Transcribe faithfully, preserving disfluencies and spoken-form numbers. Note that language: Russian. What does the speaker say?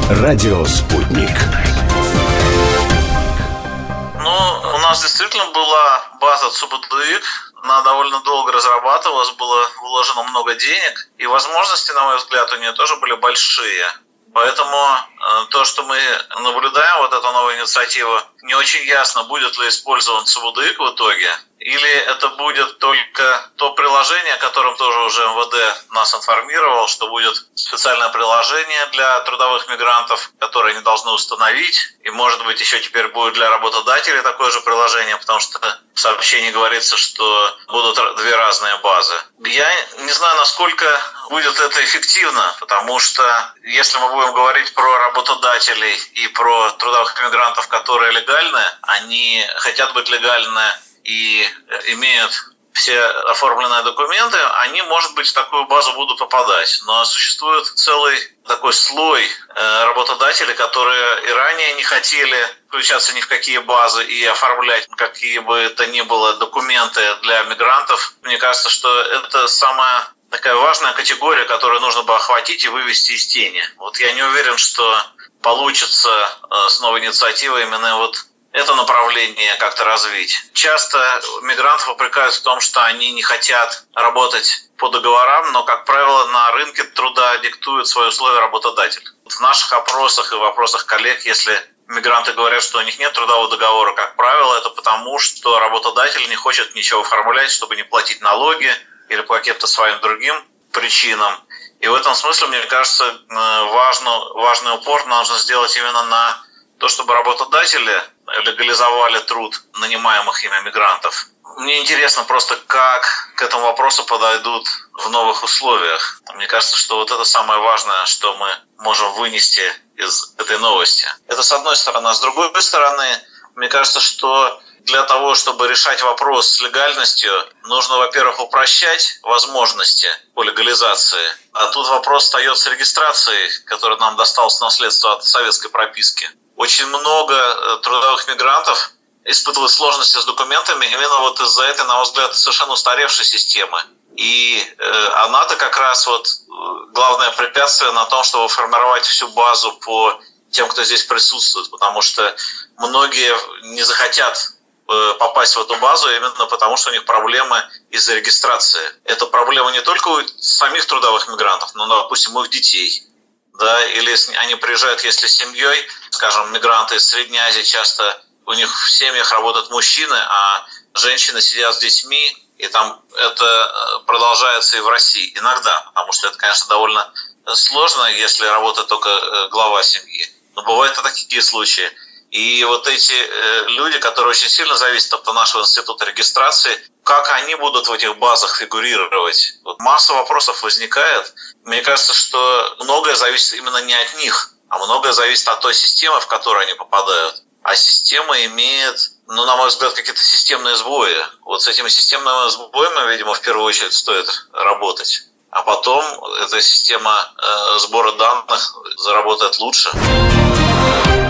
Радио «Спутник». Ну, у нас действительно была база ЦУБДИК. Она довольно долго разрабатывалась, было вложено много денег. И возможности, на мой взгляд, у нее тоже были большие. Поэтому э, то, что мы наблюдаем, вот эту новую инициативу, не очень ясно, будет ли использован ЦУБДИК в итоге, или это будет только то приложение, о котором тоже уже эм вэ дэ нас информировал, что будет специальное приложение для трудовых мигрантов, которое они должны установить, и, может быть, еще теперь будет для работодателей такое же приложение, потому что в сообщении говорится, что будут две разные базы. Я не знаю, насколько будет это эффективно, потому что если мы будем говорить про работодателей и про трудовых мигрантов, которые легальны, они хотят быть легальны и имеют все оформленные документы, они, может быть, в такую базу будут попадать. Но существует целый такой слой работодателей, которые и ранее не хотели включаться ни в какие базы и оформлять какие бы то ни было документы для мигрантов. Мне кажется, что это самая такая важная категория, которую нужно бы охватить и вывести из тени. Вот я не уверен, что получится с новой инициативой именно вот это направление как-то развить. Часто мигрантов упрекают в том, что они не хотят работать по договорам, но, как правило, на рынке труда диктуют свои условия работодатель. В наших опросах и в вопросах коллег, если мигранты говорят, что у них нет трудового договора, как правило, это потому, что работодатель не хочет ничего оформлять, чтобы не платить налоги или по каким-то своим другим причинам. И в этом смысле, мне кажется, важно, важный упор нужно сделать именно на то, чтобы работодатели легализовали труд нанимаемых ими мигрантов. Мне интересно просто, как к этому вопросу подойдут в новых условиях. Мне кажется, что вот это самое важное, что мы можем вынести из этой новости. Это с одной стороны. А с другой стороны, мне кажется, что для того, чтобы решать вопрос с легальностью, нужно, во-первых, упрощать возможности по легализации. А тут вопрос встает с регистрацией, которая нам досталась в наследство от советской прописки. Очень много трудовых мигрантов испытывают сложности с документами именно вот из-за этой, на мой взгляд, совершенно устаревшей системы. И э, она-то как раз вот главное препятствие на том, чтобы формировать всю базу по тем, кто здесь присутствует, потому что многие не захотят э, попасть в эту базу именно потому, что у них проблемы из-за регистрации. Это проблема не только у самих трудовых мигрантов, но, допустим, у их детей. Да, или они приезжают, если с семьей, скажем, мигранты из Средней Азии, часто у них в семьях работают мужчины, а женщины сидят с детьми, и там это продолжается и в России иногда, потому что это, конечно, довольно сложно, если работает только глава семьи. Но бывают и такие случаи. И вот эти люди, которые очень сильно зависят от нашего института регистрации, как они будут в этих базах фигурировать? Вот масса вопросов возникает. Мне кажется, что многое зависит именно не от них, а многое зависит от той системы, в которую они попадают. А система имеет, ну, на мой взгляд, какие-то системные сбои. Вот с этими системными сбоями, видимо, в первую очередь стоит работать. А потом эта система э, сбора данных заработает лучше.